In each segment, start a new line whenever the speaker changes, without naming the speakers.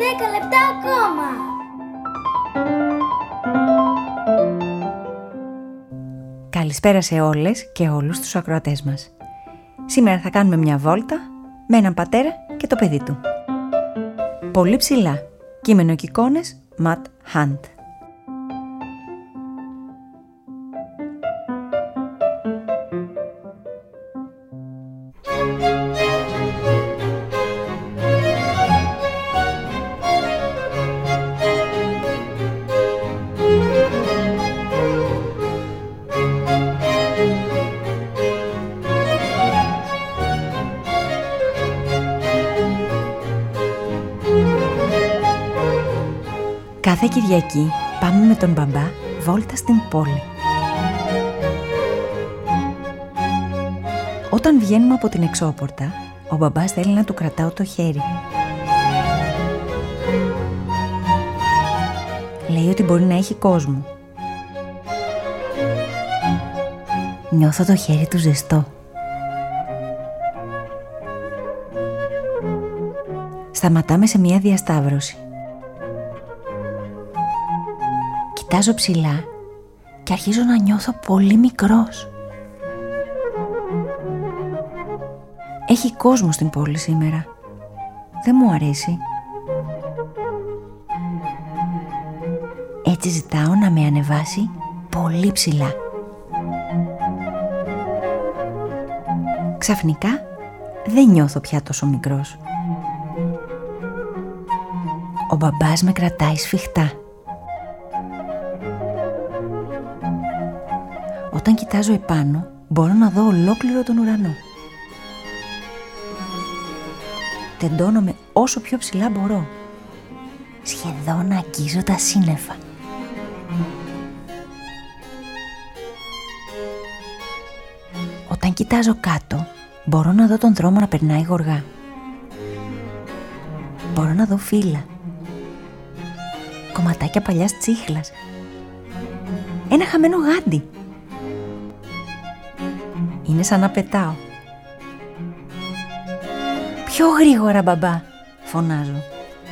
10 λεπτά ακόμα.
Καλησπέρα σε όλες και όλους τους ακροατές μας. Σήμερα θα κάνουμε μια βόλτα με έναν πατέρα και το παιδί του. Πολύ ψηλά. Κείμενο και εικόνες Matt Hunt. Κάθε Κυριακή πάμε με τον μπαμπά βόλτα στην πόλη. Όταν βγαίνουμε από την εξώπορτα, ο μπαμπάς θέλει να του κρατάω το χέρι. Λέει ότι μπορεί να έχει κόσμο. Νιώθω το χέρι του ζεστό. Σταματάμε σε μια διασταύρωση. Κοιτάζω ψηλά και αρχίζω να νιώθω πολύ μικρός. Έχει κόσμο στην πόλη σήμερα. Δεν μου αρέσει. Έτσι ζητάω να με ανεβάσει πολύ ψηλά. Ξαφνικά δεν νιώθω πια τόσο μικρός. Ο μπαμπάς με κρατάει σφιχτά. Όταν κοιτάζω επάνω, μπορώ να δω ολόκληρο τον ουρανό. Τεντώνομαι όσο πιο ψηλά μπορώ. Σχεδόν αγγίζω τα σύννεφα. Όταν κοιτάζω κάτω, μπορώ να δω τον δρόμο να περνάει γοργά. Μπορώ να δω φύλλα, κομματάκια παλιάς τσίχλας, ένα χαμένο γάντι. Είναι σαν να πετάω. «Πιο γρήγορα, μπαμπά», φωνάζω.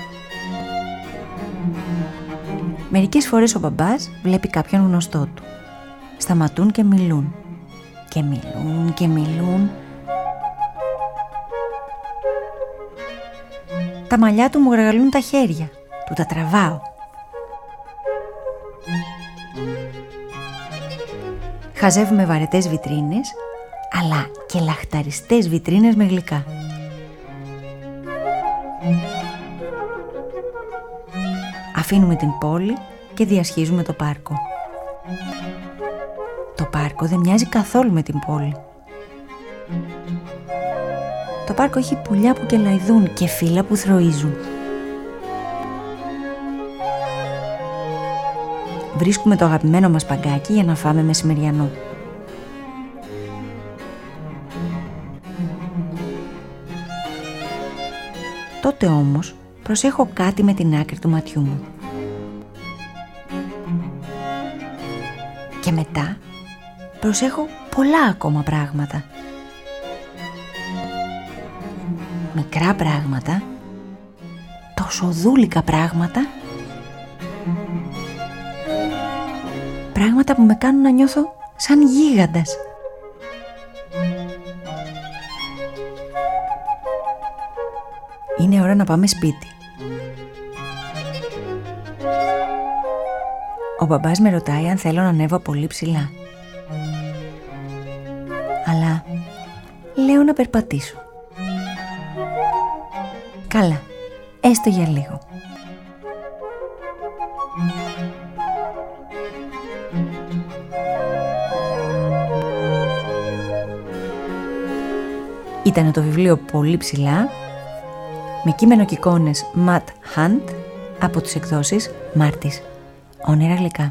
Μερικές φορές ο μπαμπάς βλέπει κάποιον γνωστό του. Σταματούν και μιλούν. Και μιλούν και μιλούν. Τα μαλλιά του μου γαργαλούν τα χέρια. Του τα τραβάω. Χαζεύουμε βαρετές βιτρίνες, αλλά και λαχταριστές βιτρίνες με γλυκά. Αφήνουμε την πόλη και διασχίζουμε το πάρκο. Το πάρκο δεν μοιάζει καθόλου με την πόλη. Το πάρκο έχει πουλιά που κελαϊδούν και φύλλα που θροίζουν. Βρίσκουμε το αγαπημένο μας παγκάκι για να φάμε μεσημεριανό. Τότε όμως προσέχω κάτι με την άκρη του ματιού μου. Και μετά προσέχω πολλά ακόμα πράγματα. Μικρά πράγματα, τόσο δούλικα πράγματα, πράγματα που με κάνουν να νιώθω σαν γίγαντας. Είναι ώρα να πάμε σπίτι. Ο μπαμπάς με ρωτάει αν θέλω να ανέβω πολύ ψηλά. Αλλά λέω να περπατήσω. Καλά, έστω για λίγο. Ήταν το βιβλίο «Πολύ ψηλά» με κείμενο και εικόνες Matt Hunt από τις εκδόσεις Μάρτης. Όνειρα γλυκά.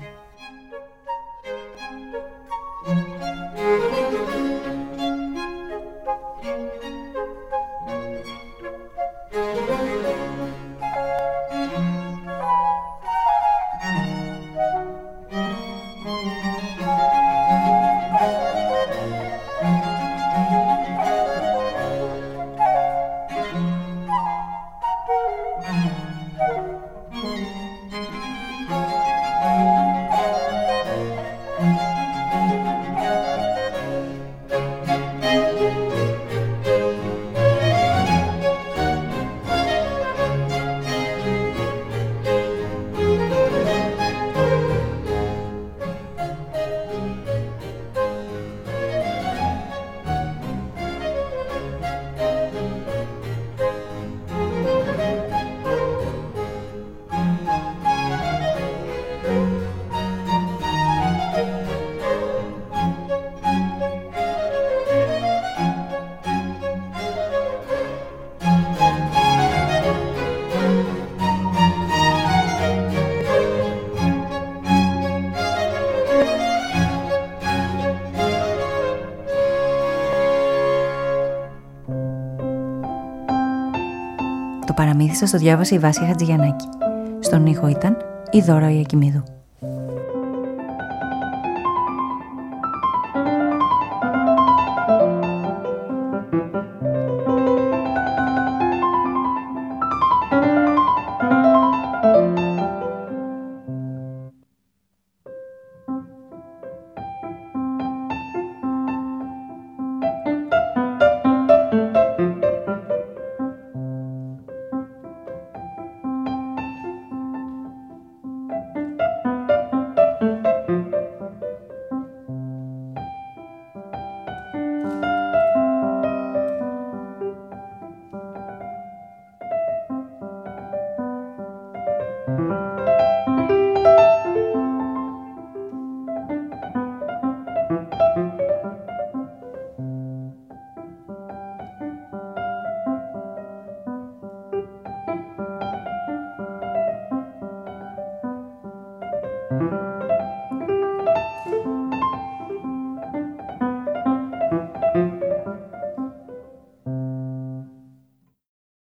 Το παραμύθι σας το διάβασε η Βάσια Χατζηγιαννάκη. Στον ήχο ήταν η Δώρα Ιακημίδου.